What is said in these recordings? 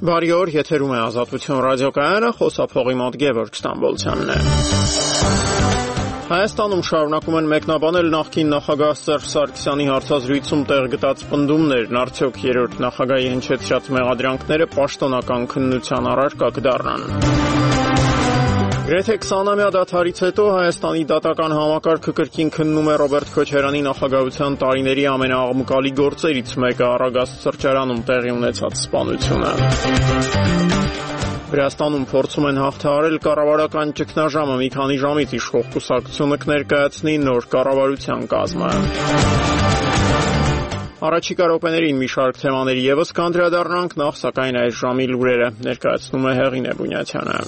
Բարի օր, եթերում է Ազատություն ռադիոկայանը, խոսափողի մոտ Գևորգ Ստամբոլցյանն է։ Հայաստանում շարունակում են մեկնաբանել նախկին նախագահ Սերժ Սարգսյանի հարցազրույցում տեղ գտած պնդումներն, արդյոք երրորդ նախագահի հնչեցրած մեղադրանքները պաշտոնական քննության առարկա կդառնան։ Գրեթե 20-ամյա դադարից հետո Հայաստանի դատական համակարգը կրկին քննում է Ռոբերտ Քոչարյանի նախագահության տարիների ամենաաղմկալի գործերից մեկը Արագաստ սրճարանում տեղի ունեցած սպանությունը։ Վրաստանում փորձում են հաղթահարել կառավարական ճգնաժամը, մի քանի ժամից իշխող կուսակցությունը կներկայացնի նոր կառավարության կազմը։ Առաջիկա րոպեներին մի շարք թեմաների ևս կանդրադառնանք, նախ սակայն այս ժամի լուրերը ներկայացնում է Հեղինե Բունյացյանը։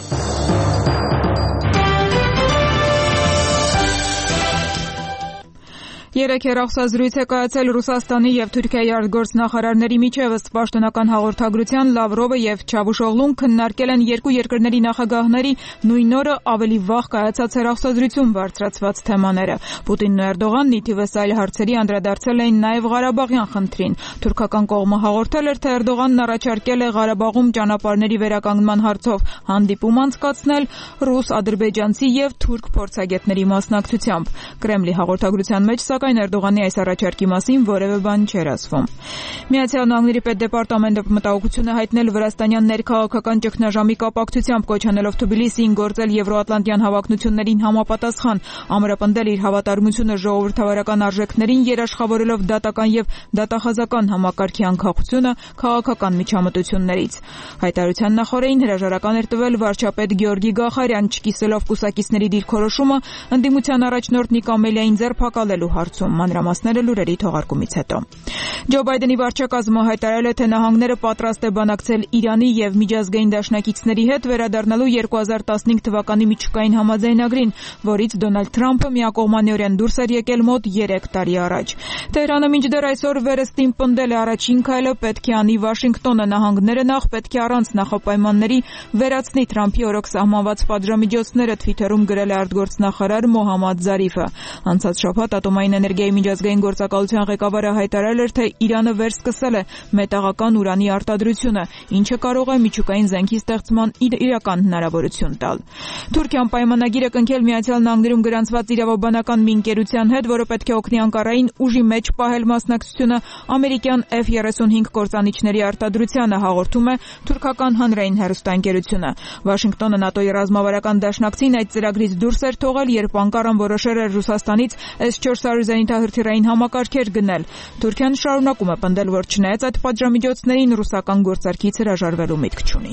Երեկ հեռախոսազրույց է կայացել Ռուսաստանի եւ Թուրքիայի արտգործնախարարների միջև, ըստ պաշտոնական հաղորդագրության Լավրովը եւ Չավուշօղլուն քննարկել են երկու երկրների նախագահների նույն օրը ավելի վաղ կայացած հեռախոսազրույցում բարձրացված թեմաները։ Պուտինն ու Էրդողանն ի թիվս այլ հարցերի անդրադարձել էին նաեւ Ղարաբաղյան խնդրին։ Թուրքական կողմը հաղորդել էր, թե Էրդողանն առաջարկել է Ղարաբաղում ճանապարհների վերականգնման հարցով հանդիպում անցկացնել ռուս, ադրբեջանցի եւ թուրք փորձագետների մասնակցությամբ։ Կրեմլի հաղորդագրության մեջ սակայն Էրդողանի այս առաջարկի մասին որևէ բան չէր ասվում։ Միացյալ Նահանգների պետդեպարտամենտը մտահոգություն է հայտնել վրաստանյան ներքաղաքական ճգնաժամի կապակցությամբ, կոչ անելով Թբիլիսիին գործել եվրոատլանտյան հավակնություններին համապատասխան, ամրապնդել իր հավատարմությունը ժողովրդավարական արժեքներին, երաշխավորելով դատական եւ դատախազական համակարգի անկախությունը քաղաքական միջամտություններից։ Հայտարարության նախօրեին հրաժարական էր տվել վարչապետ Գեորգի Գախարյան, չկիսելով կուսակիցների դիրքորոշումը ընդդիմության առաջնորդ Նիկո Ամելիային ձերբակալելու հարցում։ Մանրամասները լուրերի թողարկումից հետո։ Ջո Բայդենի վարչակազմը հայտարարել է, թե նահանգները պատրաստ է բանակցել Իրանի եւ միջազգային դաշնակիցների հետ վերադառնալու 2015 թվականի միջուկային համաձայնագրին, որից Դոնալդ Թրամփը միակողմանիորեն դուրս էր եկել մոտ 3 տարի առաջ։ Թեհրանը մինչդեռ այսօր վերստին պնդել է առաջին քայլը պետք է անի Վաշինգտոնը, նահանգները նախ պետք է առանց նախապայմանների վերացնի Թրամփի օրոք սահմանված պատժամիջոցները, Թվիթերում գրել է արտգործնախարար Մոհամմադ Զարիֆը։ Անցած շաբաթ Ատոմային էներգիայի միջազգային գործակալության ղեկավարը հայտարարել էր, թե Իրանը վերսկսել է մետաղական ուրանի արտադրությունը, ինչը կարող է միջուկային զենքի ստեղծման իրական հնարավորություն տալ։ Թուրքիան պայմանագիր է կնքել Միացյալ Նահանգներում գրանցված իրավաբանական մի ընկերության հետ, որը պետք է օգնի Անկարային ուժի մեջ պահել մասնակցությունը ամերիկյան F-35 կործանիչների արտադրությանը, հաղորդում է թուրքական հանրային հեռուստաընկերությունը։ Վաշինգտոնը ՆԱՏՕ-ի ռազմավարական դաշնակցին այդ ծրագրից դուրս էր թողել, երբ Անկարան որոշել էր Ռուսաստանից S-400 զենիթահրթիռային համակարգեր գնել։ Թուրքիան շարունակում է պնդել, որ չնայած այդ պատժամիջոցներին ռուսական գործարքից հրաժարվելու միտք չունի։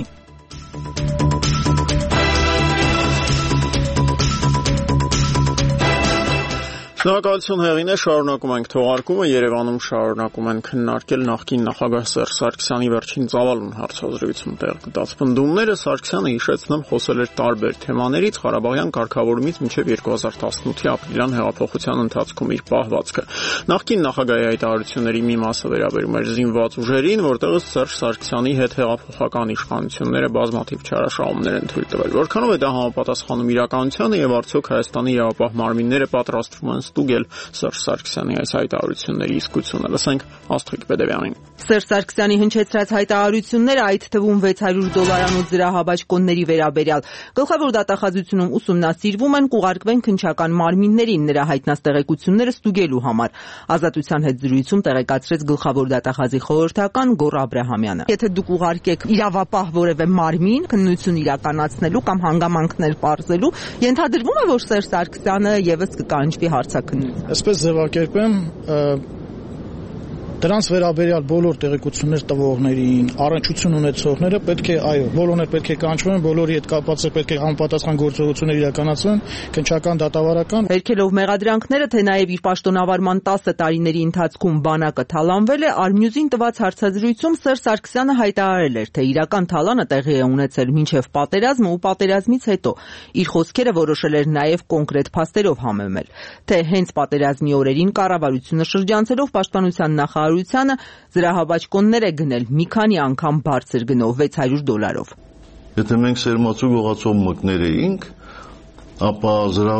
Շնորհակալություն Հեղինե, շարունակում ենք թողարկումը։ Երևանում շարունակում են քննարկել նախկին նախագահ Սերժ Սարգսյանի վերջին ծավալուն հարցազրույցում տեղ գտած պնդումները։ Սարգսյանը, հիշեցնեմ, խոսել էր տարբեր թեմաներից, Ղարաբաղյան կարգավորումից մինչև 2018-ի ապրիլյան հեղափոխության ընթացքում իր պահվածքը։ Նախկին նախագահի հայտարարությունների մի մասը վերաբերում էր զինված ուժերին, որտեղ Սերժ Սարգսյանի հետ հեղափոխական իշխանությունները բազմաթիվ չարաշահումներ են թույլ տվել։ Որքանով է դա համապատասխանում իրականությանը եւ արդյոք Հայաստանի իրավապահ մարմինները պատրաստվում են ստուգել Սերժ Սարգսյանի այս հայտարարությունների իսկությունը։ Լսենք Աստղիկ Պետևյանին։ Սերժ Սարգսյանի հնչեցրած հայտարարությունները, այդ թվում $600 զրահաբաճկոնների վերաբերյալ, գլխավոր դատախազությունում ուսումնասիրվում են, կուղարկվեն քննչական մարմիններին նրա հայտնած տեղեկությունները ստուգելու համար։ Ազատության հետ զրույցում տեղեկացրեց գլխավոր դատախազի խորհրդական Գոռ Աբրահամյանը։ Եթե դուք ուղարկեք իրավապահ որևէ մարմին քննություն իրականացնելու կամ հանգամանքներ պարզելու, ենթադրվում է, որ Սերժ Սարգսյանը եւս կկանչվի հարցաքննություն։ Այսպես ձևակերպեմ, դրանց վերաբերյալ բոլոր տեղեկություններ տվողներին, առնչություն ունեցողները պետք է, այո, բոլորները պետք է կանչվեն, բոլորի հետ կապված է պետք է համապատասխան գործողություններ իրականացվեն, քննչական, դատավարական։ Հերքելով մեղադրանքները, թե նաև իր պաշտոնավարման 10 տարիների ընթացքում բանակը թալանվել է, Արմյուզին տված հարցազրույցում Սերժ Սարգսյանը հայտարարել էր, թե իրական թալանը տեղի է ունեցել մինչև պատերազմը ու պատերազմից հետո։ Իր խոսքերը որոշել էր նաև կոնկրետ փաստերով համեմել, թե հենց պատերազմի օրերին կառավարությունը շրջանցելով պաշտպանության նախարարությանը զրահաբաճկոններ է գնել մի քանի անգամ բարձր գնով $600։ Եթե մենք սերմացու գողացող մկներ էինք, ապա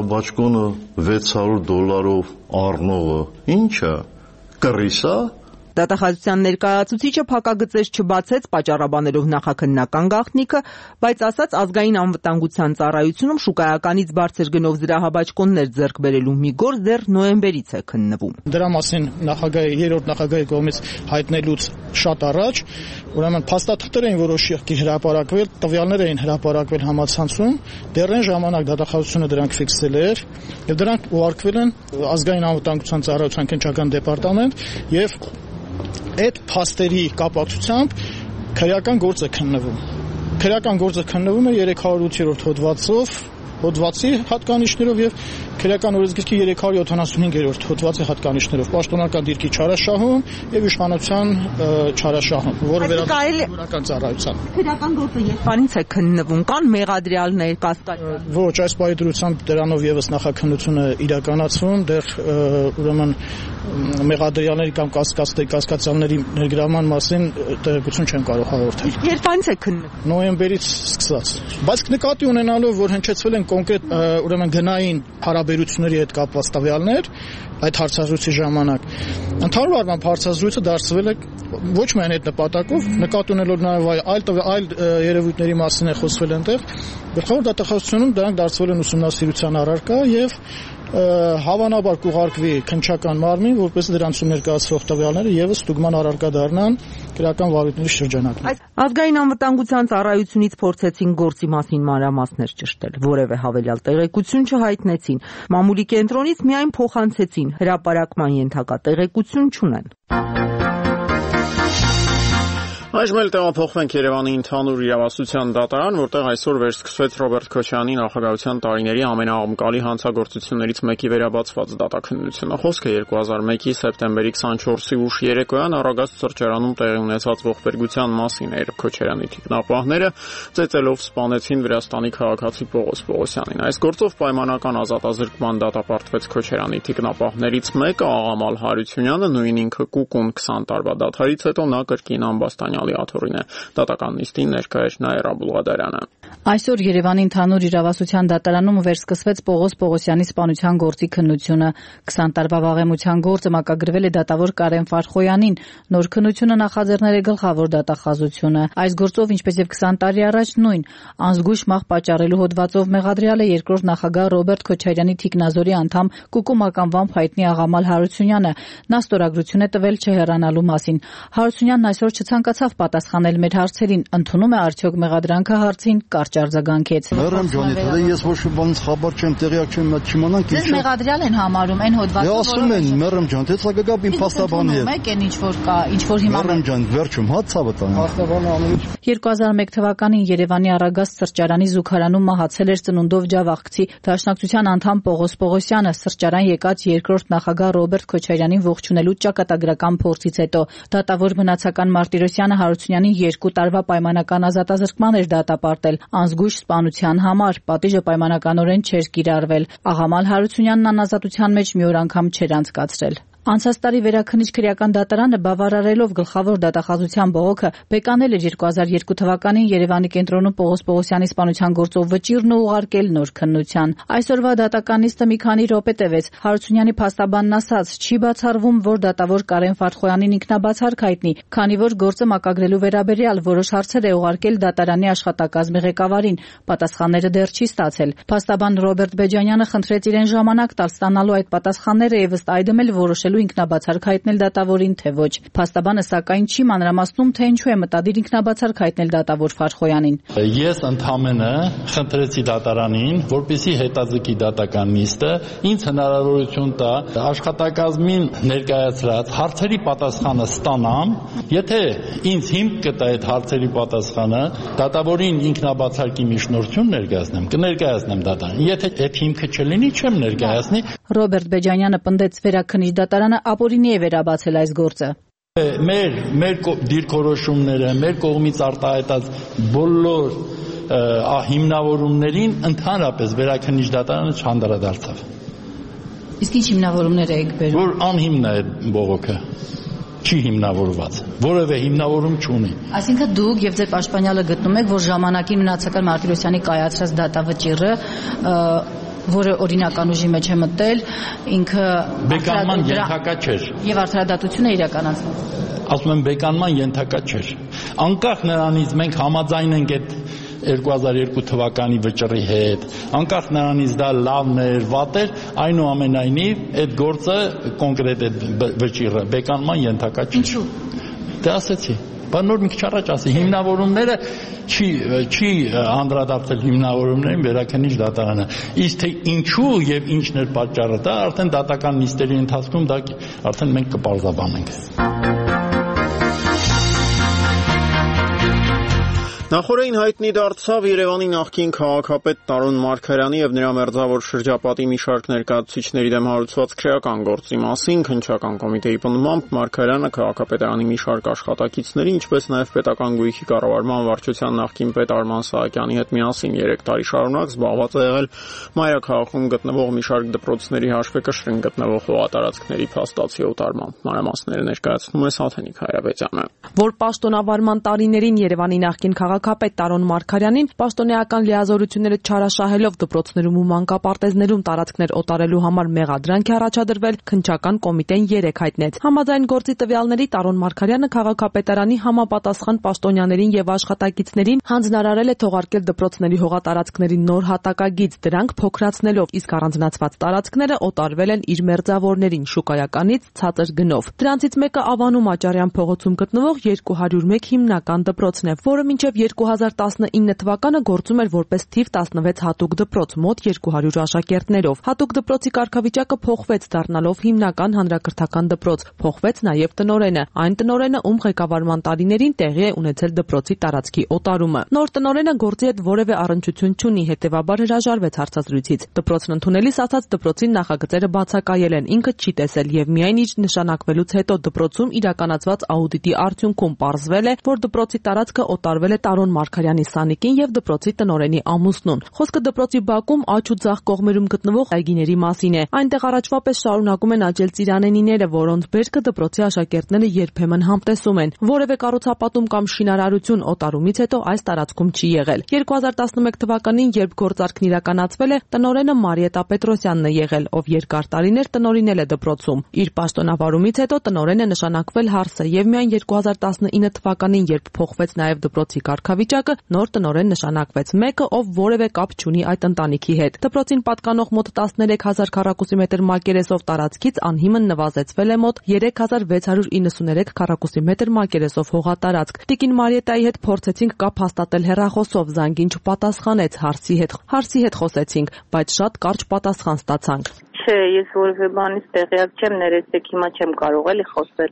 զրահաբաճկոնը $600 առնողը ի՞նչ է, կռիս է, Դատախազության ներկայացուցիչը փակագծեր չբացեց, պատճառաբանելով նախաքննական գաղտնիքը, բայց ասաց ազգային անվտանգության ծառայությունում շուկայականից բարձր գնով զրահաբաճկոններ ձեռք բերելու մի գործ դեռ նոյեմբերից է քննվում։ Դրա մասին երրորդ նախագահի կողմից հայտնելուց շատ առաջ, ուրեմն փաստաթղթեր էին որոշակի հրապարակվել, տվյալներ էին հրապարակվել համացանցում, դեռ այն ժամանակ դատախազությունը դրանք ֆիքսել էր եւ դրանք ուղարկվել են ազգային անվտանգության ծառայության քննչական դեպարտամենտ եւ այդ փաստերի կապակցությամբ քրեական գործ է քննվում։ Քրեական գործը քննվում է 308-րդ հոդվածի հատկանիշներով եւ քրեական օրենսգրքի 375-րդ հոդվածի հատկանիշներով պաշտոնական դիրքի չարաշահում եւ իշխանության չարաշահում, որը վերաբերում է ծառայության։ Քրեական գործը երբանից է քննվում, կան մեղադրյալներ, կասկածներ։ Ոչ, այս պահի դրությամբ դրանով եւս նախաքննությունը իրականացվում, դեռ ուրեմն մեղադրյալների կամ կասկածյալների ներգրավման մասին տեղեկություն չեն կարող հաղորդել։ Երբանից է քննվում։ Նոյեմբերից սկսած։ Բայց նկատի ունենալով, որ հնչեցվել են կոնկրետ ուրեմն գնային հարաբերությունների հետ կապված տվյալներ այդ հարցազրույցի ժամանակ, ընդհանուր առմամբ հարցազրույցը դարձվել է ոչ միայն այդ նպատակով, նկատի ունելով նաև այլ երևույթների մասին է խոսվել այնտեղ, գլխավոր դատախազությունում դրանք դարձվել են ուսումնասիրության առարկա եւ հավանաբար կուղարկվի քննչական մարմին, որպես դրանցում ներկայացվող տվյալները եւս ստուգման առարկա դառնան քրեական վարույթների շրջանակում։ Ազգային անվտանգության ծառայությունից փորձեցին գործի մասին մանրամասներ ճշտել, որևէ հավելյալ տեղեկություն չհայտնեցին։ Մամուլի կենտրոնից միայն փոխանցեցին, հրապարակման ենթակա տեղեկություն չունեն։ Այժմ էլ տեղափոխվենք Երևանի ընդհանուր իրավասության դատարան, որտեղ այսօր վերսկսվեց Ռոբերտ Քոչարյանի նախագահության տարիների ամենաակնկալի հանցագործություններից մեկի վերաբացված դատաքննությունը։ Խոսքը 2001-ի սեպտեմբերի 24-ի ուշ երեկոյան Արագաստ սրճարանում տեղի ունեցած ողբերգության մասին էր։ Քոչարյանի թիկնապահները ծեծելով սպանեցին Վրաստանի քաղաքացի Պողոս Պողոսյանին։ Այս գործով պայմանական ազատազրկման դատապարտվեց Քոչարյանի թիկնապահներից մեկը, Աղամալ Հարությունյանը, նույն ինքը Կուկուն 20 տարվա դադարից հետո նա կրկին ամբաստանյալ աթոռին է։ Դատական նիստին ներկա էր Նաիրա Բուլղադարյանը։ Այսօր Երևանի ընդհանուր իրավասության դատարանում վերսկսվեց Պողոս Պողոսյանի սպանության գործի քննությունը։ 20 տարվա վաղեմության գործը մակագրվել է դատավոր Կարեն Ֆարխոյանին։ Նոր քննությունը նախաձեռնել է գլխավոր դատախազությունը։ Այս գործով, ինչպես եւ 20 տարի առաջ, նույն անզգույշ մահ պատճառելու հոդվածով մեղադրյալ է երկրորդ նախագահ Ռոբերտ Քոչարյանի թիկնազորի անդամ Կուկում ականվամբ հայտնի Աղամալ Հարությունյանը։ Նա ստորագրություն է տվել չհեռանալու մասին։ Հարությունյանն այսօր չցանկացավ պատասխանել մեր հարցերին, ընդունում է արդյոք մեղադրանքը հարցին, կարճ արձագանքեց։ Մեռեմ ջանի, թե ես ոչ մի բանից խաբար չեմ, տեղյակ չեմ, նա չիմանանք ինչ։ Ձեզ մեղադրյալ են համարում այն հոդվածը, ասում են մեռեմ ջան, թե ցա գա իմ փաստաբանի հետ։ Մեկ են ինչ որ կա, ինչ որ հիմա մեռեմ ջան, վերջում հա ցավը տանը։ Փաստաբանը ամենից 2001 թվականին Երևանի Արագաստ սրճարանի զուգարանում մահացել էր ծնունդով ջավախցի Դաշնակցության անդամ Պողոս Պողոսյանը սրճարան եկած երկրորդ նախագահ Ռոբերտ Քոչարյանին ողջունելու ճակատագրական փորձից հետո դատավոր մնացական Մարտիրոսյանը Հարությունյանին 2 տարվա պայմանական ազատազրկման էր դատապարտել անզգույշ սպանության համար։ Պատիժը պայմանականորեն չէր կիրառվել։ Աղամալ Հարությունյանն անազատության մեջ մի օր անգամ չէր անցկացրել։ Անցած տարի վերաքննիչ քրեական դատարանը բավարարելով գլխավոր դատախազության բողոքը բեկանել էր 2002 թվականին Երևանի կենտրոնում Պողոս Պողոսյանի սպանության գործով վճիռն ու ուղարկել նոր քննության։ Այսօրվա դատական նիստը մի քանի րոպե տևեց։ Հարությունյանի փաստաբանն ասաց, չի բացառվում, որ դատավոր Կարեն Ֆարխոյանին ինքնաբացարկ հայտնի, քանի որ գործը մակագրելու վերաբերյալ որոշ հարցեր է ուղարկել դատարանի աշխատակազմի ղեկավարին։ Պատասխանները դեռ չի ստացել։ Փաստաբան Ռոբերտ Բեջանյանը խնդրեց իրեն ժամանակ տալ ստանալու այդ պատասխանները եւ ըստ այդմ էլ որոշել ինքնաբացարկ հայտնել դատավորին, թե ոչ։ Փաստաբանը սակայն չի մանրամասնում, թե ինչու է մտադիր ինքնաբացարկ հայտնել դատավոր Ֆարխոյանին։ Ես ընդհանրապես խնդրեցի դատարանին, որպեսզի հետաձգի դատական նիստը, ինձ հնարավորություն տա աշխատակազմին ներկայացրած հարցերի պատասխանը ստանամ, եթե ինձ հիմք կտա այդ հարցերի պատասխանը, դատավորին ինքնաբացարկի միջնորդություն ներկայացնեմ, կներկայացնեմ դատարանին։ Եթե այդ հիմքը չլինի, չեմ ներկայացնի։ Ռոբերտ Բեջանյանը պնդեց վերաքննիչ դատարանը ապօրինի է վերաբացել այս գործը։ Մեր դիրքորոշումները, մեր կողմից արտահայտած բոլոր հիմնավորումներին ընդհանրապես վերաքննիչ դատարանը չանդրադարձավ։ Իսկ ինչ հիմնավորումներ եք բերում։ Որ անհիմն է բողոքը։ Չի հիմնավորված, որևէ հիմնավորում չունի։ Այսինքն դուք եւ ձեր պաշտպանյալը գտնում եք, որ ժամանակին մնացական Մարտիրոսյանի կայացրած դատավճիռը որը օրինական ուժի մեջ է մտել, ինքը բեկանման ենթակա չէր եւ արդարադատությունը իրականացնում։ Ասում եմ բեկանման ենթակա չէր։ Անկախ նրանից մենք համաձայն ենք այդ 2002 թվականի վճռի հետ, անկախ նրանից դա լավն էր, վատ էր, այնուամենայնիվ այդ գործը կոնկրետ այդ վճիռը բեկանման ենթակա չէր։ Ինչու՞։ Դե ասեցի, բանոր մի քիչ առաջ ասի, հիմնավորումները չի անդրադարձել հիմնավորումներին վերաքննիչ դատարանը։ Իսկ թե ինչու եւ ինչն էր պատճառը, դա արդեն դատական նիստերի ընթացքում դա արդեն մենք կպարզաբանենք։ Նախորդին հայտնի դարձավ Երևանի նախկին քաղաքապետ Տարոն Մարգարյանի եւ նրա մերձավոր շրջապատի մի շարք ներկայացուցիչների դեմ հարուցված քրեական գործի մասին քննչական կոմիտեի պնդմամբ Մարգարյանը քաղաքապետարանի մի շարք աշխատակիցների, ինչպես նաեւ պետական գույքի կառավարման վարչության նախկին պետ Արման Սահակյանի հետ միասին 3 տարի շարունակ զբաղված է եղել մայրաքաղաքում գտնվող մի շարք դպրոցների հաշվեկշռին գտնվող հողատարածքների փաստացի օտարման մանրամասները ներկայացնում է Սաթենիկ Հայրապետյանը։ Որ պաշտոնավարման տարիներին Երևանի նախկին քաղաքապետ Տարոն Մարգարյանին պաշտոնեական լիազորությունները չարաշահելով դպրոցներում ու մանկապարտեզներում տարածքներ օտարելու համար մեղադրանք է առաջադրվել, քննչական կոմիտեն 3 հայտնեց։ Համաձայն գործի տվյալների Տարոն Մարգարյանը քաղաքապետարանի համապատասխան պաշտոնյաներին եւ աշխատակիցներին հանձնարարել է թողարկել դպրոցների հողատարածքների նոր հատակագիծ, դրանք փոքրացնելով, իսկ առանձնացված տարածքները օտարվել են իր մերձավորներին շուկայականից ցածր գնով։ Դրանցից մեկը Ավանու Աճարյան փողոցում գտնվող 201 հիմնական դպրոցն է, որը մինչև 2019 թվականը գործում էր որպես թիվ 16 հատուկ դպրոց մոտ 200 աշակերտներով։ Հատուկ դպրոցի կարգավիճակը փոխվեց, դառնալով հիմնական հանրակրթական դպրոց։ Փոխվեց նաև տնօրենը, այն տնօրենը, ում ղեկավարման տարիներին տեղի է ունեցել դպրոցի տարածքի օտարումը։ Նոր տնօրենը գործի հետ որևէ առնչություն չունի, հետևաբար հրաժարվեց հարցազրույցից։ Դպրոցն ընդունելիս ասաց դպրոցի նախագծերը բացակայել են, ինքը չի տեսել եւ միայն իր նշանակվելուց հետո դպրոցում իրականացված աուդիտի արդյունքում պարզվել է, որ դպրոցի տարածքը օտարվել է Տարոն Մարգարյանի սանիկին եւ դպրոցի տնօրենի ամուսնուն։ Խոսքը դպրոցի բակում աջ ու ձախ կողմերում գտնվող այգիների մասին է։ Այնտեղ առաջվա պես շարունակում են աճել ծիրանենիները, որոնց բերքը դպրոցի աշակերտները երբեմն համտեսում են։ Որևէ կառուցապատում կամ շինարարություն օտարումից հետո այս տարածքում չի եղել։ 2011 թվականին, երբ գործարքն իրականացվել է, տնօրենը Մարիետա Պետրոսյանն է եղել, ով երկար տարիներ տնօրինել է դպրոցում։ Իր պաշտոնավարումից հետո տնօրեն է նշանակվել հարսը եւ միայն 2019 թվականին, երբ փոխվեց նաեւ դպրոցի կարգավիճակը, նոր տնօրեն նշանակվեց մեկը, ով որևէ կապ չունի այդ ընտանիքի հետ։ Դպրոցին պատկանող մոտ 13000 քառակուսի մետր մակերեսով տարածքից անհիմն նվազեցվել է մոտ 3693 քառակուսի մետր մակերեսով հողատարածք։ Տիկին Մարիետայի հետ փորձեցինք կապ հաստատել հեռախոսով, զանգին չպատասխանեց, հարսի հետ խոսեցինք, բայց շատ կարճ պատասխան ստացանք։ Չէ, ես որևէ բանից տեղյակ չեմ, ներեցեք, հիմա չեմ կարող էլի խոսել։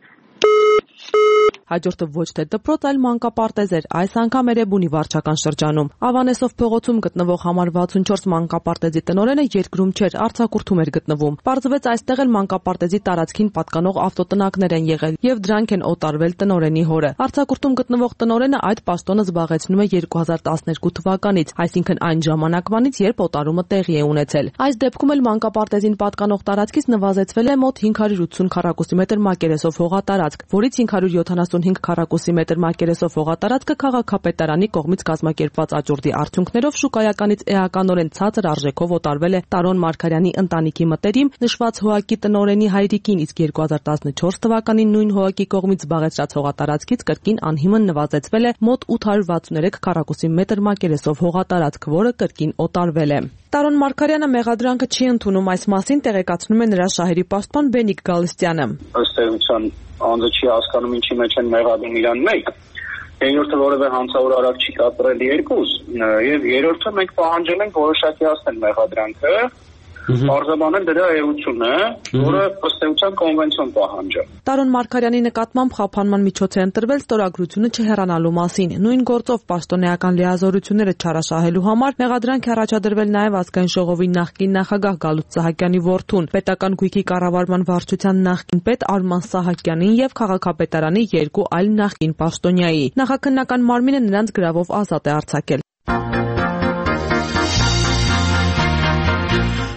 Հաջորդը ոչ թե դպրոց, այլ մանկապարտեզ էր, այս անգամ Էրեբունի վարչական շրջանում։ Ավանեսով փողոցում գտնվող համար 64 մանկապարտեզի տնօրենը երկրում չէր, արձակուրդում էր գտնվում։ Պարզվեց այստեղ էլ մանկապարտեզի տարածքին պատկանող ավտոտնակներ են եղել եւ դրանք են օտարվել տնօրենի հորը։ Արձակուրդում գտնվող տնօրենը այդ պաշտոնը զբաղեցնում է 2012 թվականից, այսինքն այն ժամանակվանից, երբ օտարումը տեղի է ունեցել։ Այս դեպքում էլ մանկապարտեզին պատկանող տարածքից նվազեցվել է մոտ 580 քառակուսի մետր մակերեսով հողատարածք, որից 575 քառակուսի մետր մակերեսով հողատարածքը քաղաքապետարանի կողմից կազմակերպված աճուրդի արդյունքներով շուկայականից էականորեն ցածր արժեքով օտարվել է Տարոն Մարգարյանի ընտանիքի մտերիմ նշված հողակի տնօրենի հայրիկին, իսկ 2014 թվականին նույն հողակի կողմից զբաղեցրած հողատարածքից կրկին անհիմն նվազեցվել է մոտ 863 քառակուսի մետր մակերեսով հողատարածք, որը կրկին օտարվել է։ Տարոն Մարգարյանը մեղադրանքը չի ընդունում, այս մասին տեղեկացնում է նրա շահերի պաշտպան Բենիկ Գալստյանը։ Ըստ էության անձը չի հասկանում ինչի մեջ են մեղադրում իրան մեկ, երկրորդը որևէ հանցավոր արարք չի կատարել երկուս, եւ երրորդը մենք պահանջել ենք որոշակի հասնել մեղադրանքը, պարզաբանել դրա էությունը, որը ըստ էության կոնվենցիոն պահանջ է։ Տարոն Մարգարյանի նկատմամբ խափանման միջոց է ընտրվել ստորագրությունը չհեռանալու մասին։ Նույն գործով պաշտոնեական լիազորությունները չարաշահելու համար մեղադրանք է առաջադրվել նաև ազգային ժողովի նախկին նախագահ Գալուստ Սահակյանի որդուն, պետական գույքի կառավարման վարչության նախկին պետ Արման Սահակյանին եւ քաղաքապետարանի 2 այլ նախկին պաշտոնյայի։ Նախաքննական մարմինը նրանց գրավով ազատ է արձակել։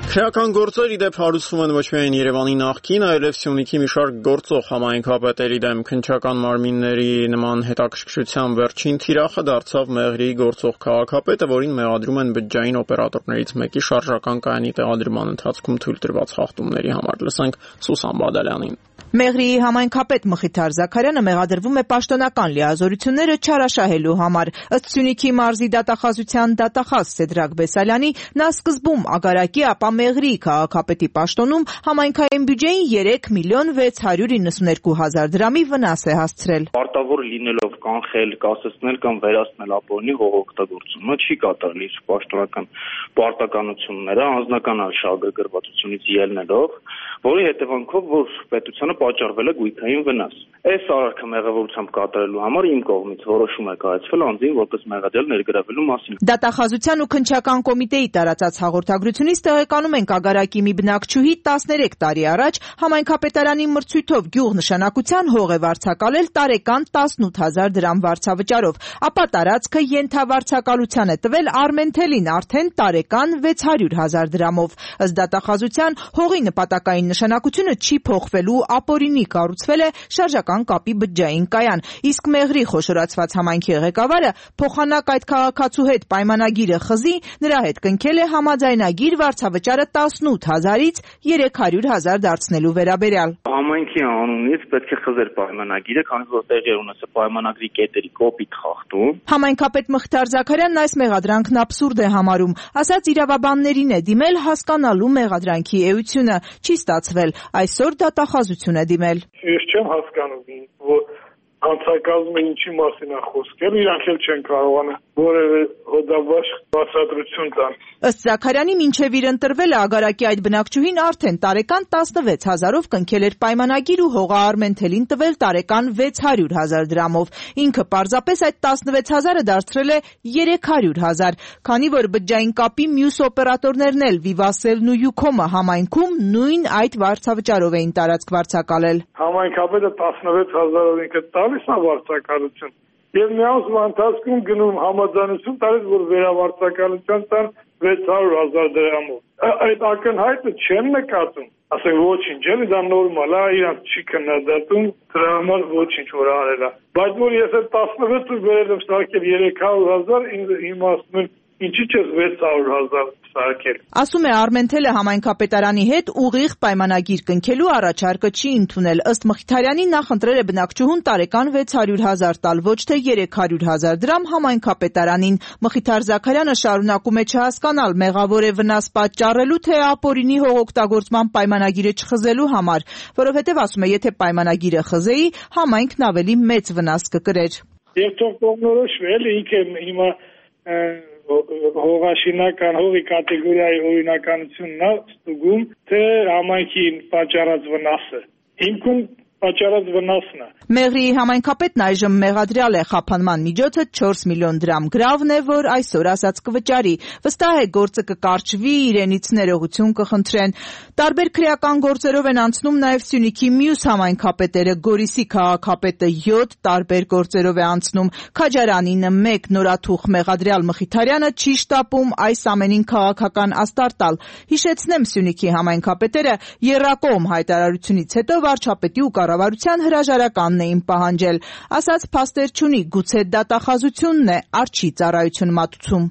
Քրեական գործեր ի դեպ հարուցվում են ոչ միայն Երևանի նախկին, այլև Սյունիքի մի շարք գործող համայնքապետերի դեմ։ Քննչական մարմինների նման հետաքրքրության վերջին թիրախը դարձավ Մեղրիի գործող քաղաքապետը, որին մեղադրում են բջջային օպերատորներից մեկի շարժական կայանի տեղադրման ընթացքում թույլ տրված խախտումների համար։ Լսենք Սուսան Բադալյանին։ Մեղրիի համայնքապետ Մխիթար Զաքարյանը մեղադրվում է պաշտոնական լիազորությունները չարաշահելու համար։ Ըստ Սյունիքի մարզի դատախազության դատախազ Սեդրակ Բեսալյանի, նա սկզբում Ագարակի, ապա Մեղրիի քաղաքապետի պաշտոնում համայնքային բյուջեին 3 միլիոն 692 հազար դրամի վնաս է հասցրել։ Պարտավոր լինելով կանխել, կասեցնել կամ վերացնել ապօրինի հողօգտագործումը չի կատարել իր պաշտոնական պարտականությունները անձնական շահագրգռվածությունից ելնելով, որի հետևանքով որ պետությանը պատճառվել է գույքային վնաս։ Այս արարքը մեղավորությամբ կատարելու համար իմ կողմից որոշում է կայացվել անձին որպես մեղադրյալ ներգրավելու մասին։ Դատախազության ու քննչական կոմիտեի տարածած հաղորդագրությունից տեղեկանում ենք Ագարակի մի բնակչուհի 13 տարի առաջ համայնքապետարանի մրցույթով գյուղ նշանակության հող է վարձակալել տարեկան 18000 դրամ վարձավճարով, ապա տարածքը ենթավարձակալության է տվել Արմենթելին արդեն տարեկան 600,000 դրամով։ Ըստ դատախազության հողի նպատակային նշանակությունը չի փոխվելու, ապօրինի կառուցվել է շարժական կապի բջջային կայան, իսկ Մեղրի խոշորացված համայնքի ղեկավարը փոխանակ այդ քաղաքացու հետ պայմանագիրը խզի, նրա հետ կնքել է համաձայնագիր վարձավճարը 18,000-ից 300,000 դարձնելու վերաբերյալ։ Համայնքի անունից պետք է խզեր պայմանագիրը, քանի որ տեղի է ունեցել պայմանագրի կետերի կոպիտ խախտում։ Համայնքապետ Մխիթար Զաքարյանն այս մեղադրանքն աբսուրդ է համարում, ասաց իրավաբաններին է դիմել հասկանալու մեղադրանքի էությունը, չի ստացվել, այսօր դատախազություն է դիմել։ Ես չեմ հասկանում, որ անցակազմը ինչի մասին է խոսքել, իրանք էլ չեն կարողանում որևէ հոդաբաշխ բացատրություն տան։ Ըստ Զաքարյանի, մինչև իր ընտրվելը Ագարակի այդ բնակչուհին արդեն տարեկան 16,000-ով կնքել էր պայմանագիր ու հողը Արմենթելին տվել տարեկան 600,000 դրամով։ Ինքը պարզապես այդ 16,000-ը դարձրել է 300,000, քանի որ բջջային կապի մյուս օպերատորներն էլ Վիվասելն ու Յուքոմը համայնքում նույն այդ վարձավճարով էին տարածք վարձակալել։ Համայնքապետը 16,000-ով ինքը տալիս է վարձակալություն։ Եվ միանձնյա ընթացքում գնում համաձայնություն տալիս, որ վերավարձակալության տան 600,000 դրամով։ Այդ ակնհայտը չեն նկատում, ասենք ոչինչ, էլի դա նորմալ է, իրանք չի քննադատում, դրա համար ոչինչ որ արել է։ Բայց որ ես այդ 16-ը վերել եմ սարքել 300,000, ինձ ասում են ինչի՞ չես 600,000 սարքել։ Ասում է Արմենթելը համայնքապետարանի հետ ուղիղ պայմանագիր կնքելու առաջարկը չի ընդունել։ Ըստ Մխիթարյանի նախընտրել է բնակչուհուն տարեկան 600,000 տալ, ոչ թե 300,000 դրամ համայնքապետարանին։ Մխիթար Զաքարյանը շարունակում է չհասկանալ, մեղավոր է վնաս պատճառելու, թե ապօրինի հողօգտագործման պայմանագիրը չխզելու համար, որովհետև ասում է, եթե պայմանագիրը խզեի, համայնքն ավելի մեծ վնաս կկրեր։ Եվ թող կողմնորոշվի, էլի ինքը հիմա հողաշինական հողի կատեգորիայի օրինականությունն է ստուգում, թե համայնքին պատճառած վնասը։ Հիմքում պատճառած վնասն է։ Մեղրիի համայնքապետն այժմ մեղադրյալ է, խափանման միջոցը 4 միլիոն դրամ գրավն է, որ այսօր ասած կվճարի։ Վստահ է գործը կկարճվի, իրենից ներողություն կխնդրեն։ Տարբեր քրեական գործերով են անցնում նաև Սյունիքի մյուս համայնքապետերը, Գորիսի քաղաքապետը 7 տարբեր գործերով է անցնում։ Քաջարանինը 1 նորաթուխ մեղադրյալ Մխիթարյանը չի շտապում այս ամենին քաղաքական աստար տալ։ Հիշեցնեմ, Սյունիքի համայնքապետերը եռակողմ հայտարարությունից հետո վարչապետի ու կառավարության հրաժարականն էին պահանջել, ասաց փաստեր չունի, գուցե դատախազությունն է արջի ծառայություն մատուցում։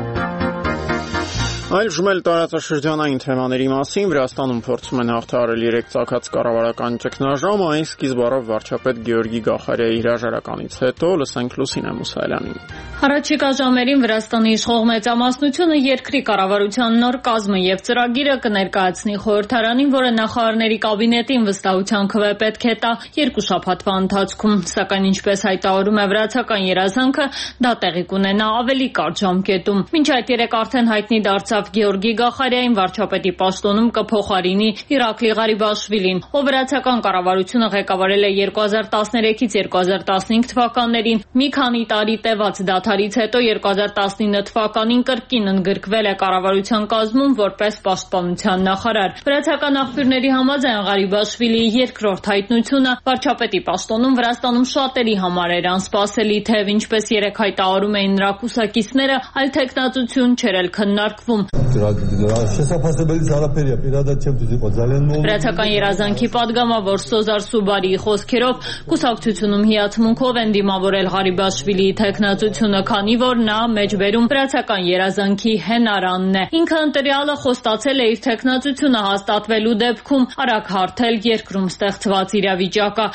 Այժմ էլ տարածաշրջանային թեմաների մասին Վրաստանում փորձում են հաղթահարել 3 ծագած կառավարական ճգնաժամը, այն սկիզբ առավ վարչապետ Գեորգի Գախարյայի հրաժարականից հետո, լսենք Լուսինե Մուսայելյանին։ Առաջիկա ժամերին Վրաստանի իշխող մեծամասնությունը երկրի կառավարության նոր կազմը եւ ծրագիրը կներկայացնի խորհրդարանին, որը նախարարների կաբինետին վստահության քվե պետք է տա 2 շաբաթվա ընթացքում, սակայն ինչպես հայտարարում է վրացական երազանքը, դա տեղի կունենա ավելի կարճ ժամկետում։ Մինչ այդ երեք արդեն հայտնի դարձավ Գեորգի Գախարյային վարչապետի պաշտոնում կփոխարինի Իրակլի Ղարիբաշվիլին, ով վրացական կառավարությունը ղեկավարել է 2013-ից 2015 թվականներին, մի քանի տարի տևած դադարից հետո 2019 թվականին կրկին ընդգրկվել է կառավարության կազմում որպես պաշտպանության նախարար։ Վրացական աղբյուրների համաձայն Ղարիբաշվիլիի երկրորդ հայտնությունը վարչապետի պաշտոնում Վրաստանում շատերի համար էր անսպասելի, թեև ինչպես երեք հայտարարում էին նրա կուսակիցները, այլ թեկնածություն չէր էլ քննարկվում։ Վրացական երազանքի պատգամավոր Սոզար Սուբարիի խոսքերով կուսակցությունում հիացմունքով են դիմավորել Ղարիբաշվիլիի թեկնածությունը, քանի որ նա մեջբերում վրացական երազանքի հենարանն է։ Ինքը ընտրյալը խոստացել է իր թեկնածությունը հաստատվելու դեպքում արագ հարթել երկրում ստեղծված իրավիճակը։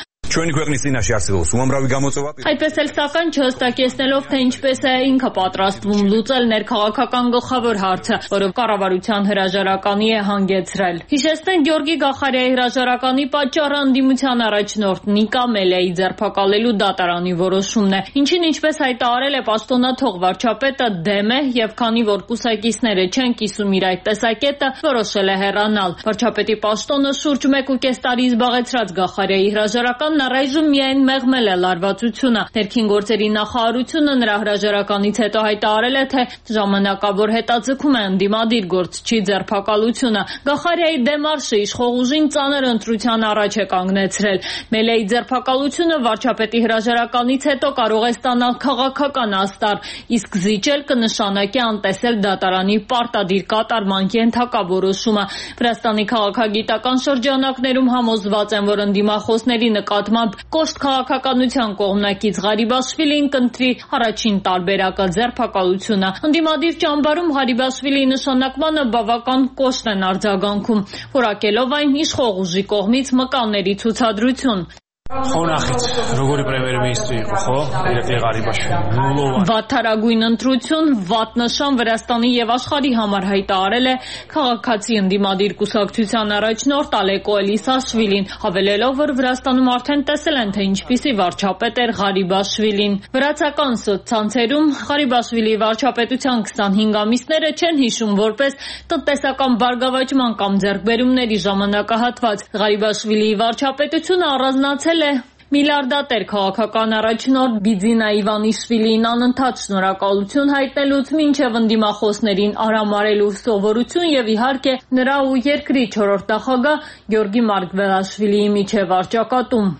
Այդպես էլ սակայն չհստակեցնելով, թե ինչպես է ինքը պատրաստվում լուծել ներքաղաքական գլխավոր հարցը, որը կառավարության հրաժարականի է հանգեցրել։ Հիշեցնենք Գյորգի Գախարյայի հրաժարականի պատճառը ընդդիմության առաջնորդ Նիկա Մելեի ձերբակալելու դատարանի որոշումն է, ինչին ինչպես հայտարարել է պաշտոնաթող վարչապետը դեմ է եւ քանի որ կուսակիցները չեն կիսում իր այդ տեսակետը, որոշել է հեռանալ։ Վարչապետի պաշտոնը շուրջ 1.5 տարի զբաղեցրած Գախարյայի հրաժարականն առայժմ միայն մեղմել է լարվածությունը։ Ներքին գործերի նախարարությունը նրա հրաժարականից հետո հայտարարել է, թե ժամանակավոր հետաձգում է ընդդիմադիր գործչի ձերբակալությունը։ Գախարյայի դեմարշը իշխող ուժին ծանր ընտրության առաջ է կանգնեցրել։ Մելեի ձերբակալությունը վարչապետի հրաժարականից հետո կարող է ստանալ քաղաքական աստար, իսկ զիջել կնշանակի անտեսել դատարանի պարտադիր կատարման ենթակա որոշումը։ Վրաստանի քաղաքագիտական շրջանակներում համոզված են, որ ընդդիմախոսների նկատմամբ կոշտ քաղաքականության կողմնակից Ղարիբաշվիլին կընտրի առաջին տարբերակը ձերբակալությունը։ Ընդդիմադիր ճամբարում Ղարիբաշվիլիի նշանակմանը բավական կոշտ են արձագանքում, որակելով այն իշխող ուժի կողմից մկանների ցուցադրություն։ Վատթարագույն ընտրություն, վատ նշան Վրաստանի եւ աշխարհի համար հայտարարել է քաղաքացի ընդդիմադիր կուսակցության առաջնորդ Ալեկո Էլիսաշվիլին, հավելելով, որ Վրաստանում արդեն տեսել են, թե ինչպիսի վարչապետ էր Ղարիբաշվիլին։ Վրացական սոցցանցերում Ղարիբաշվիլիի վարչապետության 25 ամիսները չեն հիշում որպես տնտեսական բարգավաճման կամ ձեռքբերումների ժամանակահատված։ Ղարիբաշվիլիի վարչապետությունը առանձնացել է միլիարդատեր քաղաքական առաջնորդ Բիձինա Իվանիշվիլիին անընդհատ շնորհակալություն հայտնելուց մինչև ընդդիմախոսներին արամարելու սովորություն եւ իհարկե նրա ու երկրի 4-րդ նախագահ Գյորգի Մարգվելաշվիլիի միջև արճակատում։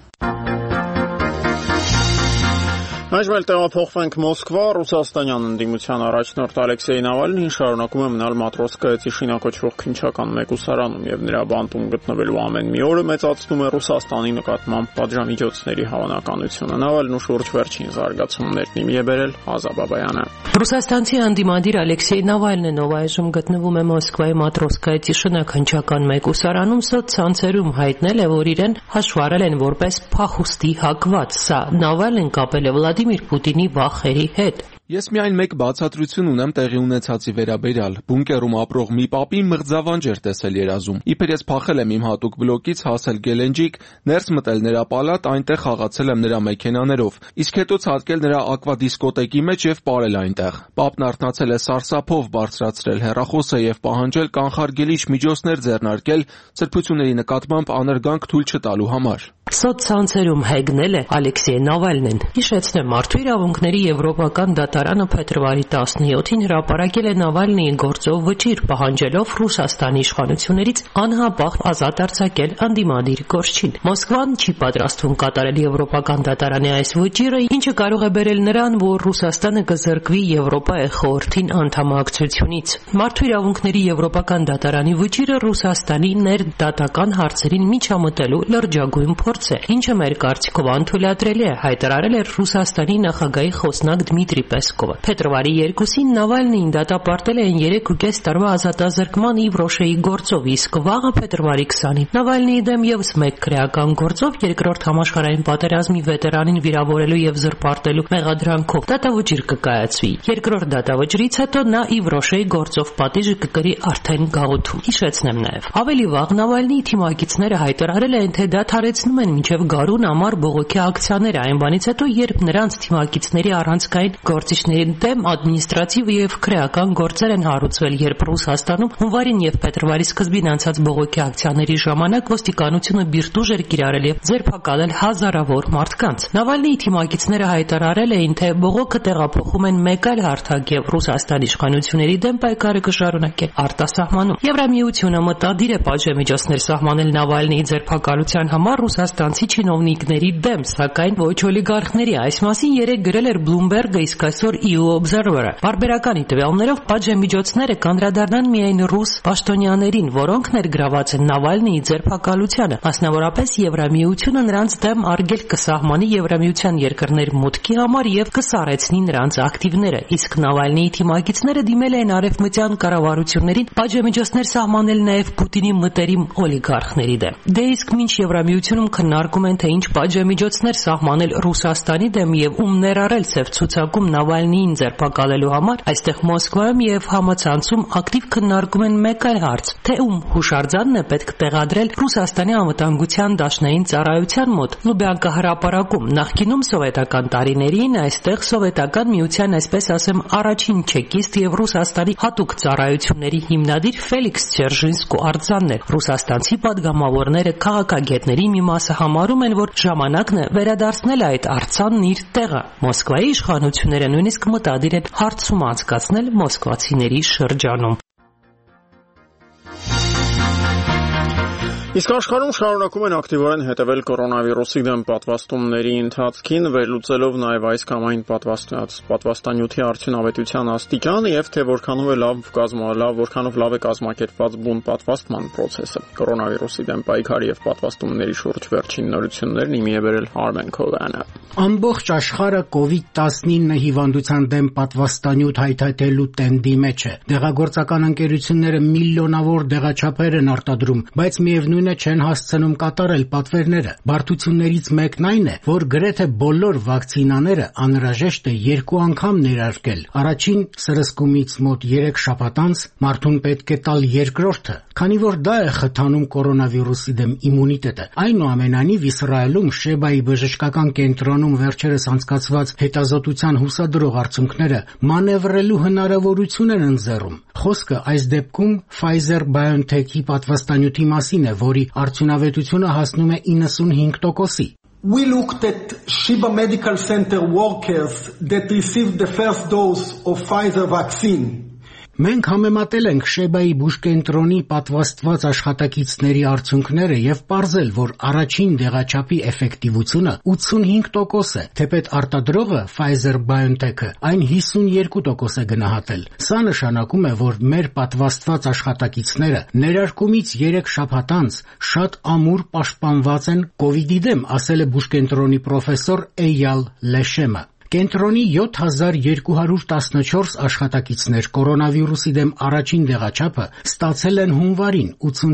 Այժմ էլ տեղափոխվենք Մոսկվա։ Ռուսաստանյան ընդդիմության առաջնորդ Ալեքսեյ Նավալնին շարունակում է մնալ Մատրոսկայեցի շինակոչվող քննչական մեկուսարանում եւ նրա բանտում գտնվելու ամեն մի օրը մեծացնում է Ռուսաստանի նկատմամբ պատժամիջոցների հավանականությունը։ Նավալնու շուրջ վերջին զարգացումներն իմի է բերել Ազա Բաբայանը։ Ռուսաստանցի ընդդիմադիր Ալեքսեյ Նավալնին, ով այժմ գտնվում է Մոսկվայի Մատրոսկայեցի շնաքննչական մեկուսարանում, սոցցանցերում հայտնել է, որ իրեն հաշվառել են որպես փախուստի հակված։ Սա Նավալնին կապել է Վլադիմիր Պուտինի վախերի հետ։ Ես միայն մեկ բացատրություն ունեմ տեղի ունեցածի վերաբերյալ։ Բունկերում ապրող մի պապի մղձավանջ էր տեսել երազում։ Իբր ես փախել եմ իմ հատուկ բլոկից, հասել Գելենջիկ, ներս մտել նրա պալատ, այնտեղ խաղացել եմ նրա մեքենաներով, իսկ հետո ցատկել նրա ակվադիսկոտեկի մեջ եւ ապարել այնտեղ։ Պապն արթնացել է սարսափով, բարձրացրել հեռախոսը եւ պահանջել կանխարգելիչ միջոցներ ձեռնարկել սրբությունների նկատմամբ աներգանք թույլ չտալու համար։ Սոցցանցերում հեգնել է Ալեքսեյ Նավալնին։ Հիշեցնեմ, Մարդու իրավունքների եվրոպական դատարանը փետրվարի 17-ին հրապարակել է Նավալնիի գործով վճիռ, պահանջելով Ռուսաստանի իշխանություններից անհապաղ ազատ արձակել ընդդիմադիր գործչին։ Մոսկվան չի պատրաստվում կատարել եվրոպական դատարանի այս վճիռը, ինչը կարող է բերել նրան, որ Ռուսաստանը կզրկվի Եվրոպայի խորհրդին անդամակցությունից։ Մարդու իրավունքների եվրոպական դատարանի վճիռը Ռուսաստանի ներդատական հարցերին միջամտելու լրջագույն փորձ է, ինչը մեր կարծիքով անթույլատրելի է, հայտարարել է Ռուսաստանի նախագահի խոսնակ Դմիտրի Պեսկովը։ Փետրվարի 2-ին Նավալնիին դատապարտել էին 3.5 տարվա ազատազրկման Իվրոշեի գործով, իսկ վաղը փետրվարի 20-ին Նավալնիի դեմ եւս մեկ քրեական գործով երկրորդ համաշխարհային պատերազմի վետերանին վիրավորելու եւ զրպարտելու մեղադրանքով դատավճիռ կկայացվի։ Երկրորդ դատավճռից հետո նա Իվրոշեի գործով պատիժը կկրի արդեն գաղութում։ Հիշեցնեմ նաեւ, ավելի վաղ Նավալնիի թիմակիցները հայտարարել են, թե դադարեցնում են մինչև գարուն ամառ բողոքի ակցիաները, այն բանից հետո, երբ նրանց թիմակիցների առանցքային գործիչների դեմ ադմինիստրատիվ եւ քրեական գործեր են հարուցվել, երբ Ռուսաստանում հունվարին եւ փետրվարի սկզբին անցած բողոքի ակցիաների ժամանակ ոստիկանությունը բիրտուժ էր կիրառել եւ ձերբակալել հազարավոր մարդկանց։ Նավալնիի թիմակիցները հայտարարել էին, թե բողոքը տեղափոխում են մեկ այլ հարթակ եւ Ռուսաստանի իշխանությունների դեմ պայքարը կշարունակեն արտասահմանում։ Եվրամիությունը մտադիր է պատժամիջոցներ սահմանել Նավալնիի ձերբակալության համար, ռուսաստանցի չինովնիկների դեմ, սակայն ոչ օլիգարխների։ Այս մասին երեկ գրել էր Bloomberg-ը, իսկ այսօր EU Observer-ը։ Բարբերականի տվյալներով պատժամիջոցները կանդրադառնան միայն ռուս պաշտոնյաներին, որոնք ներգրաված են Նավալնիի ձերբակալությանը, մասնավորապես Եվրամիությունը նրանց դեմ արգելք կսահմանի Եվրամիության երկրներ մուտքի համար եւ կսառեցնի նրանց ակտիվները, իսկ Նավալնիի թիմակիցները դիմել են արևմտյան կառավարություններին պատժամիջոցներ սահմանել նաեւ Պուտինի մտերիմ օլիգարխների դեմ։ Դե իսկ մինչ Եվրամիությունում քննարկում են, թե ինչ պատժամիջոցներ սահմանել Ռուսաստանի դեմ եւ ում ներառել ծև ցուցակում Նավալնիին ձերբակալելու համար, այստեղ Մոսկվայում եւ համացանցում ակտիվ քննարկում են մեկ այլ հարց, թե ում հուշարձանն է պետք տեղադրել Ռուսաստանի անվտանգության դաշնային ծառայության մոտ։ Լուբյանկա հրապարակում նախկինում սովետական տարիներին այստեղ Սովետական միության, այսպես ասեմ, առաջին չեկիստ եւ Ռուսաստանի հատուկ ծառայությունների հիմնադիր Ֆելիքս Ձերժինսկու արձանն էր։ Ռուսաստանցի падգամավորները քաղաքագետների մի մասը համարում են, որ ժամանակն է վերադարձնել այդ արձանն իր տեղը։ Մոսկվայի իշխանությունները նույնիսկ մտադիր են հարցում անցկացնել մոսկվացիների շրջանում։ Իսկ աշխարհում շարունակում են ակտիվորեն հետևել կորոնավիրուսի դեմ պատվաստումների ընթացքին, վերլուծելով նաև այս կամ այն պատվաստանյութի արդյունավետության աստիճանը եւ թե որքանով լավ է կազմակերպված բուն պատվաստման process-ը։ Կորոնավիրուսի դեմ պայքարի եւ պատվաստումների շուրջ վերջին նորություններն իմի է բերել Արմեն Քոլյանը։ Ամբողջ աշխարհը COVID-19 հիվանդության դեմ պատվաստանյութ հայթայթելու տենդի մեջ է։ Դեղագործական ընկերությունները միլիոնավոր դեղաչափեր են արտադրում, բայց միևնույն չեն հասցնում կատարել պատվերները։ Բարդություններից մեկն այն է, որ գրեթե բոլոր վակցինաները անհրաժեշտ է 2 անգամ ներարկել։ Առաջին սրսկումից մոտ 3 շաբաթ անց մարդուն պետք է տալ երկրորդը, քանի որ դա է խթանում կորոնավիրուսի դեմ իմունիտետը։ Այնուամենայնիվ Իսրայելում Շեբայի բժշկական կենտրոնում վերջերս անցկացված հետազոտության հուսադրող արդյունքները մանևրելու հնարավորություն են ընձեռում։ Խոսքը այս դեպքում Pfizer-BioNTech-ի պատվաստանյութի մասին է, որի արդյունավետությունը հասնում է 95%-ի։ We looked at Sheba Medical Center workers that received the first dose of Pfizer vaccine. Մենք համեմատել ենք Շեբայի բուժկենտրոնի պատվաստված աշխատակիցների արդյունքները եւ պարզել, որ առաջին դեղաչափի էֆեկտիվությունը 85% է, թեպետ արտադրողը Pfizer-BioNTech-ը այն 52% է գնահատել։ Սա նշանակում է, որ մեր պատվաստված աշխատակիցները ներարկումից 3 շաբաթ անց շատ ամուր պաշտպանված են COVID-ի դեմ, ասել է բուժկենտրոնի պրոֆեսոր Էյալ Լեշեմը։ Կենտրոնի 7214 աշխատակիցներ կորոնավիրուսի դեմ առաջին դեղաչափը ստացել են հունվարին,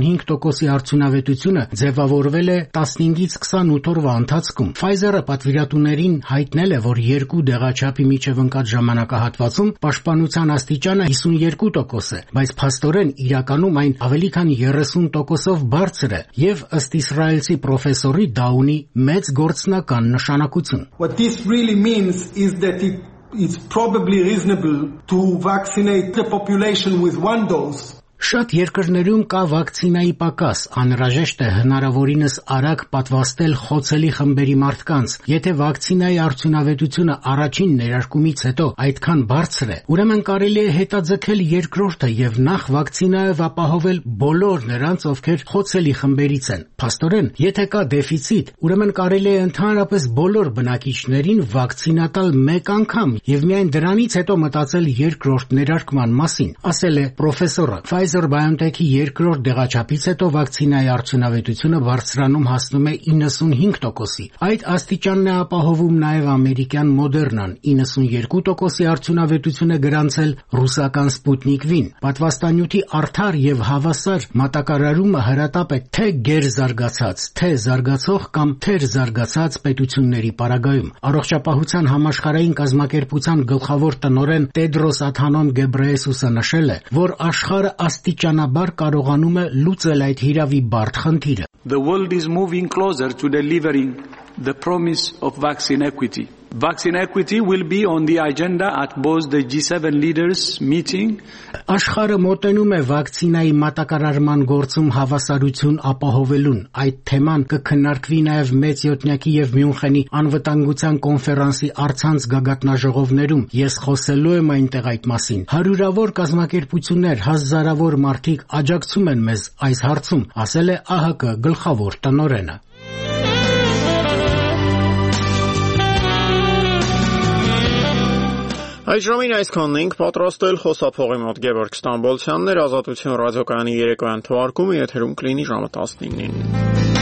85%-ի արդյունավետությունը ձևավորվել է 15-ից 28 օրվա ընթացքում։ Pfizer-ը պատվիրատուներին հայտնել է, որ 2 դեղաչափի միջև ընկած ժամանակահատվածում պաշտպանության աստիճանը 52% է, բայց փաստորեն իրականում այն ավելի քան 30%-ով բարձր է եւ ըստ իսրայելցի պրոֆեսորի դա ունի մեծ գործնական նշանակություն։ What this really means is that it's probably reasonable to vaccinate the population with 1 dose. Շատ երկրներում կա վակցինայի պակաս, անհրաժեշտ է հնարավորինս արագ պատվաստել խոցելի խմբերի մարդկանց։ Եթե վակցինայի արդյունավետությունը առաջին ներարկումից հետո այդքան բարձր է, ուրեմն կարելի է հետաձգել երկրորդը եւ նախ վակցինայով ապահովել բոլոր նրանց, ովքեր խոցելի խմբերից են։ Փաստորեն, եթե կա դեֆիցիտ, ուրեմն կարելի է ընդհանրապես բոլոր բնակիչներին վակցինա տալ մեկ անգամ եւ միայն դրանից հետո մտածել երկրորդ ներարկման մասին, ասել է պրոֆեսորը։ Pfizer-BioNTech-ի երկրորդ դեղաչափից հետո վակցինայի արդյունավետությունը բարձրանում հասնում է 95%-ի։ Այդ աստիճանն է ապահովում նաև ամերիկյան Moderna-ն, 92%-ի արդյունավետություն է գրանցել ռուսական Sputnik V-ն։ Պատվաստանյութի արդար եւ հավասար մատակարարումը հրատապ է թե գերզարգացած, թե զարգացող կամ թերզարգացած պետությունների պարագայում։ Առողջապահության համաշխարհային կազմակերպության գլխավոր տնօրեն Տեդրոս Ադհանոմ Գեբրեյեսուսը նշել է, որ աշխարհը աստիճանաբար կարողանում է լուծել այդ հիրավի բարդ խնդիրը։ The world is moving closer to delivering the promise of vaccine equity. Vaccine equity will be on the agenda at both the G7 leaders meeting. Աշխարհը մոտենում է վակցինայի մատակարարման գործում հավասարություն ապահովելուն։ Այդ թեման կքննարկվի նաև մեծ յոթնյակի եւ Մյունխենի անվտանգության կոնֆերանսի առցանց գագաթնաժողովներում։ Ես խոսելու եմ այնտեղ այդ մասին։ Հարյուրավոր կազմակերպություններ, հազարավոր մարդիկ աջակցում են մեզ այս հարցում, ասել է ԱՀԿ գլխավոր տնօրենը։ Այս ժամին այսքանն ենք պատրաստել խոսափողի մոտ Գևորգ Ստամբոլցյանն էր, Ազատություն ռադիոկայանի երեկոյան թողարկումը եթերում կլինի ժամը 19-ին։